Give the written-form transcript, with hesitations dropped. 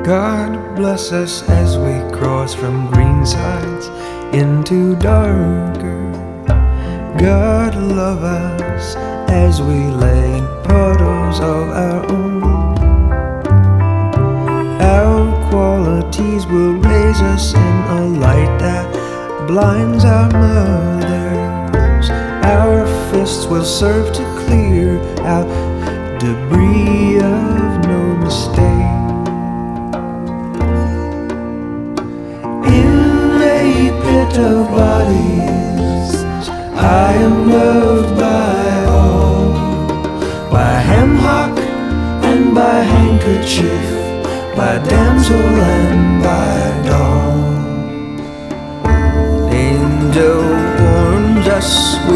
God bless us as we cross from green sides into darker. God love us as we lay in puddles of our own. Our qualities will raise us in a light that blinds our mothers. Our fists will serve to clear out debris of no mistake. In a pit of bodies, I am loved by all, by hemlock and by handkerchief, by damsel and by dawn. Angel warns us